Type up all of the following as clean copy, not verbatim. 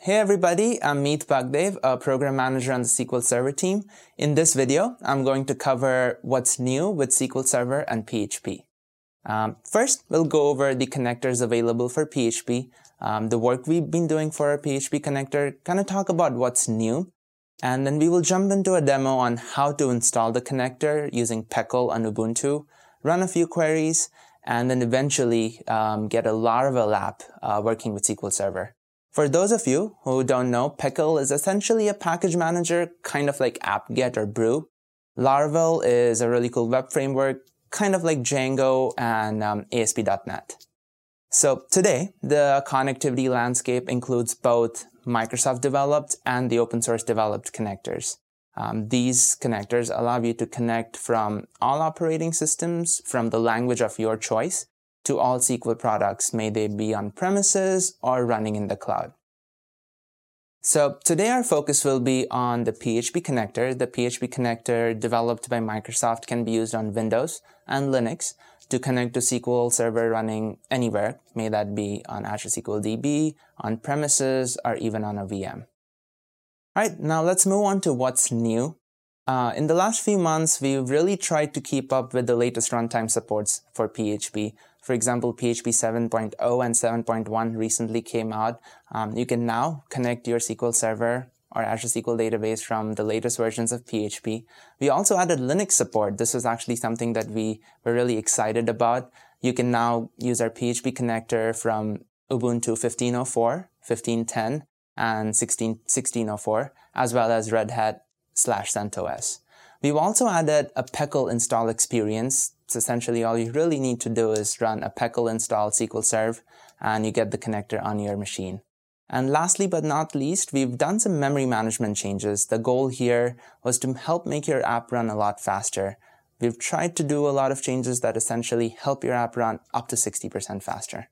Hey everybody, I'm Meet Bhagdev, a program manager on the SQL Server team. In this video, I'm going to cover what's new with SQL Server and PHP. First, we'll go over the connectors available for PHP, the work we've been doing for our PHP connector, kind of talk about what's new, and then we will jump into a demo on how to install the connector using Peckle on Ubuntu, run a few queries, and then eventually get a Laravel app working with SQL Server. For those of you who don't know, Peckle is essentially a package manager, kind of like apt-get or Brew. Laravel is a really cool web framework, kind of like Django and ASP.NET. So today, the connectivity landscape includes both Microsoft developed and the open source developed connectors. These connectors allow you to connect from all operating systems from the language of your choice to all SQL products, may they be on premises or running in the cloud. So today our focus will be on the PHP connector. The PHP connector developed by Microsoft can be used on Windows and Linux to connect to SQL Server running anywhere, may that be on Azure SQL DB, on premises, or even on a VM. All right, now let's move on to what's new. In the last few months, we've really tried to keep up with the latest runtime supports for PHP. For example, PHP 7.0 and 7.1 recently came out. You can now connect your SQL Server or Azure SQL database from the latest versions of PHP. We also added Linux support. This was actually something that we were really excited about. You can now use our PHP connector from Ubuntu 15.04, 15.10, and 16.04, as well as Red Hat /CentOS. We've also added a Peckle install experience. It's essentially all you really need to do is run a Peckle install SQL Serve and you get the connector on your machine. And lastly but not least, we've done some memory management changes. The goal here was to help make your app run a lot faster. We've tried to do a lot of changes that essentially help your app run up to 60% faster.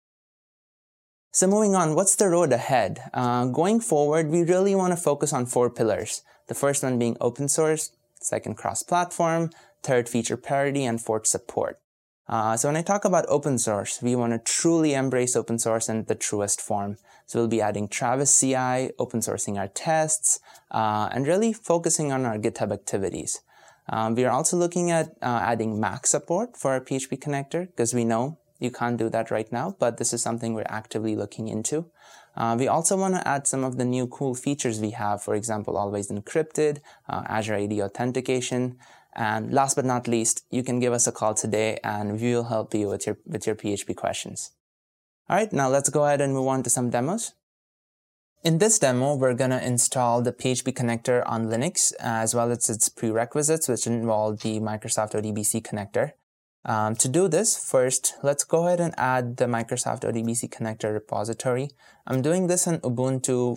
So moving on, what's the road ahead? Going forward, we really want to focus on 4 pillars. The first one being open source, second cross-platform, third feature parity, and fourth support. So when I talk about open source, we want to truly embrace open source in the truest form. So we'll be adding Travis CI, open sourcing our tests, and really focusing on our GitHub activities. We are also looking at adding Mac support for our PHP connector, because we know you can't do that right now, but this is something we're actively looking into. We also want to add some of the new cool features we have, for example, Always Encrypted, Azure AD Authentication, and last but not least, you can give us a call today and we will help you with your PHP questions. All right, now let's go ahead and move on to some demos. In this demo, we're going to install the PHP connector on Linux, as well as its prerequisites, which involve the Microsoft ODBC connector. To do this, first, let's go ahead and add the Microsoft ODBC connector repository. I'm doing this on Ubuntu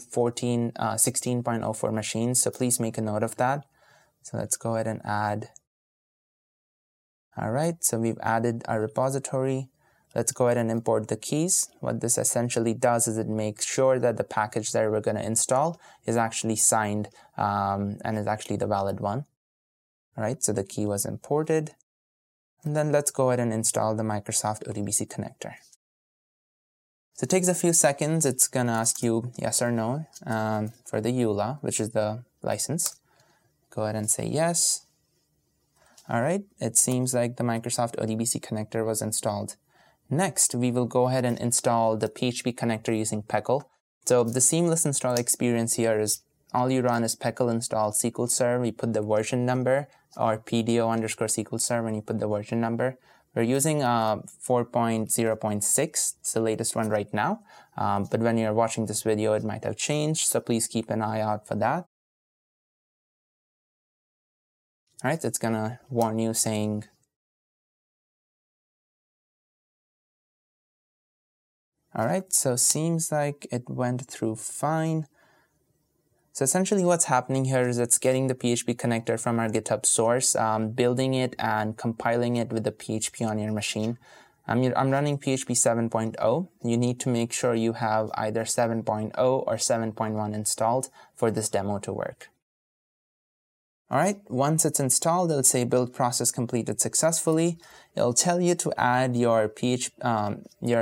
16.04 machines, so please make a note of that. So let's go ahead and add. All right, so we've added our repository. Let's go ahead and import the keys. What this essentially does is it makes sure that the package that we're going to install is actually signed and is actually the valid one. All right, so the key was imported. And then let's go ahead and install the Microsoft ODBC connector. So it takes a few seconds. It's going to ask you yes or no for the EULA, which is the license. Go ahead and say yes. All right, it seems like the Microsoft ODBC connector was installed. Next, we will go ahead and install the PHP connector using Peckle. So the seamless install experience here is all you run is Peckle install SQL Server. You put the version number or PDO_SQL Server and you put the version number. We're using 4.0.6. It's the latest one right now. But when you're watching this video, it might have changed. So please keep an eye out for that. All right, it's going to warn you saying, all right, so seems like it went through fine. So essentially what's happening here is it's getting the PHP connector from our GitHub source, building it and compiling it with the PHP on your machine. I'm running PHP 7.0. You need to make sure you have either 7.0 or 7.1 installed for this demo to work. All right, once it's installed, it'll say build process completed successfully. It'll tell you to add your SQL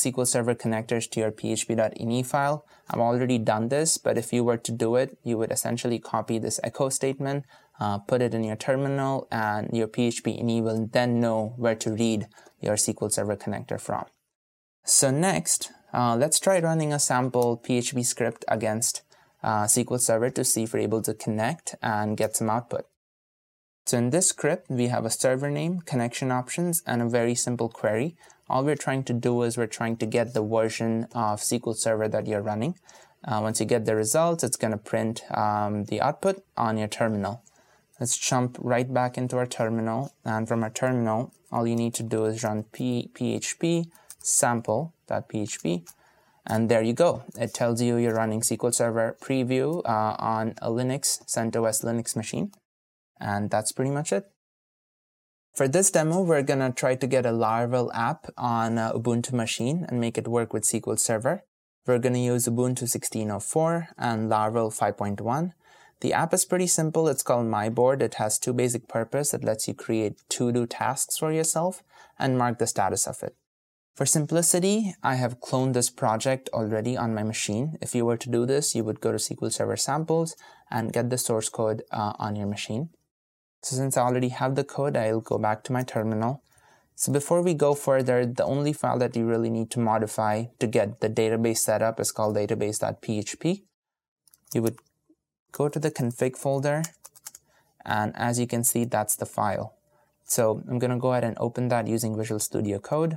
SQL Server connectors to your php.ini file. I've already done this, but if you were to do it, you would essentially copy this echo statement, put it in your terminal, and your php.ini will then know where to read your SQL Server connector from. So next, let's try running a sample PHP script against SQL Server to see if we're able to connect and get some output. So in this script, we have a server name, connection options, and a very simple query. All we're trying to do is we're trying to get the version of SQL Server that you're running. Once you get the results, it's going to print the output on your terminal. Let's jump right back into our terminal. And from our terminal, all you need to do is run php sample.php. And there you go. It tells you you're running SQL Server preview on a Linux, CentOS Linux machine. And that's pretty much it. For this demo, we're going to try to get a Laravel app on Ubuntu machine and make it work with SQL Server. We're going to use Ubuntu 16.04 and Laravel 5.1. The app is pretty simple. It's called MyBoard. It has two basic purposes. It lets you create to-do tasks for yourself and mark the status of it. For simplicity, I have cloned this project already on my machine. If you were to do this, you would go to SQL Server samples and get the source code on your machine. So since I already have the code, I'll go back to my terminal. So before we go further, the only file that you really need to modify to get the database set up is called database.php. You would go to the config folder, and as you can see, that's the file. So I'm going to go ahead and open that using Visual Studio Code.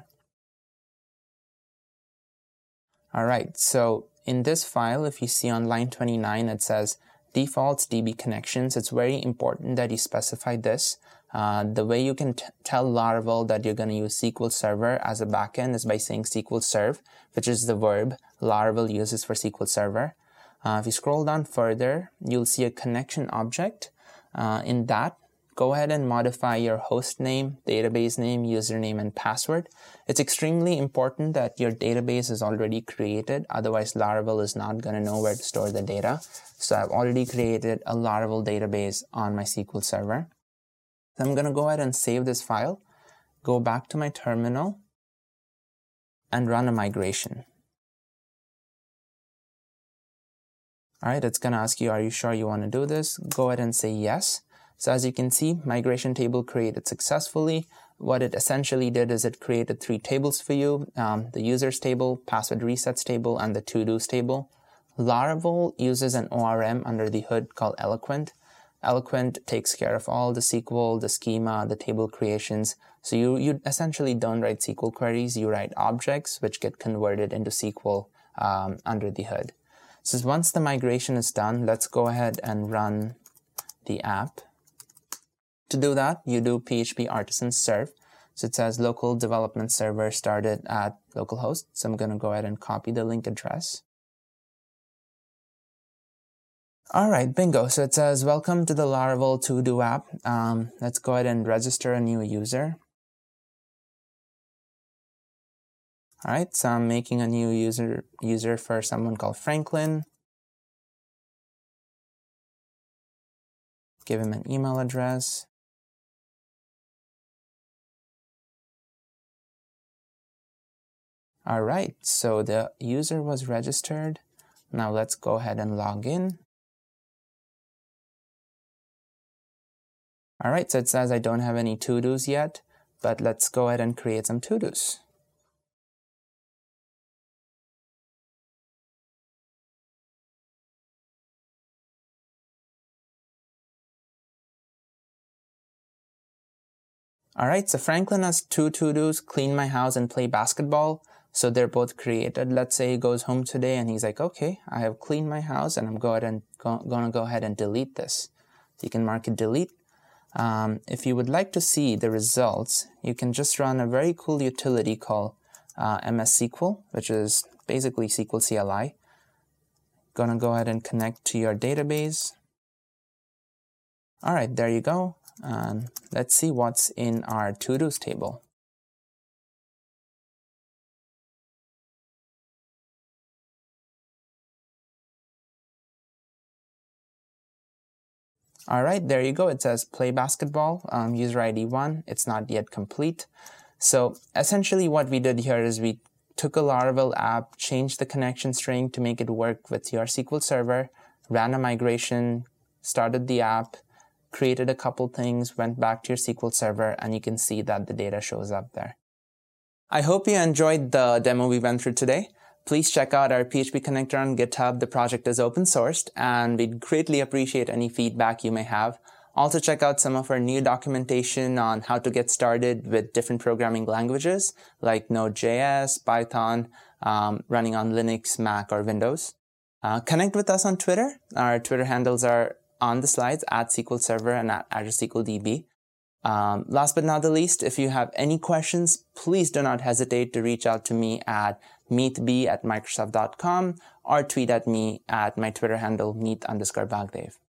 All right, so in this file, if you see on line 29, it says defaults DB connections. It's very important that you specify this. The way you can tell Laravel that you're going to use SQL Server as a backend is by saying SQL Serve, which is the verb Laravel uses for SQL Server. If you scroll down further, you'll see a connection object. In that, go ahead and modify your host name, database name, username, and password. It's extremely important that your database is already created. Otherwise, Laravel is not going to know where to store the data. So I've already created a Laravel database on my SQL Server. So I'm going to go ahead and save this file, go back to my terminal, and run a migration. All right, it's going to ask you, are you sure you want to do this? Go ahead and say yes. So as you can see, migration table created successfully. What it essentially did is it created three tables for you, the users table, password resets table, and the to-dos table. Laravel uses an ORM under the hood called Eloquent. Eloquent takes care of all the SQL, the schema, the table creations. So you essentially don't write SQL queries, you write objects which get converted into SQL under the hood. So once the migration is done, let's go ahead and run the app. To do that, you do PHP artisan serve. So it says local development server started at localhost. So I'm going to go ahead and copy the link address. All right, bingo. So it says, welcome to the Laravel to-do app. Let's go ahead and register a new user. All right, so I'm making a new user for someone called Franklin. Give him an email address. All right, so the user was registered. Now let's go ahead and log in. All right, so it says I don't have any to-dos yet, but let's go ahead and create some to-dos. All right, so Franklin has two to-dos, clean my house and play basketball. So they're both created. Let's say he goes home today and he's like, okay, I have cleaned my house and I'm going to go ahead and delete this. So you can mark it delete. If you would like to see the results, you can just run a very cool utility called MS SQL, which is basically SQL CLI. Going to go ahead and connect to your database. All right, there you go. And let's see what's in our to-dos table. All right, there you go. It says play basketball, user ID 1. It's not yet complete. So essentially what we did here is we took a Laravel app, changed the connection string to make it work with your SQL Server, ran a migration, started the app, created a couple things, went back to your SQL Server, and you can see that the data shows up there. I hope you enjoyed the demo we went through today. Please check out our PHP connector on GitHub. The project is open sourced, and we'd greatly appreciate any feedback you may have. Also check out some of our new documentation on how to get started with different programming languages like Node.js, Python, running on Linux, Mac, or Windows. Connect with us on Twitter. Our Twitter handles are on the slides, at SQL Server and at Azure SQL DB. Last but not the least, if you have any questions, please do not hesitate to reach out to me at meetb@microsoft.com or tweet at me at my Twitter handle, meet_Bagdev.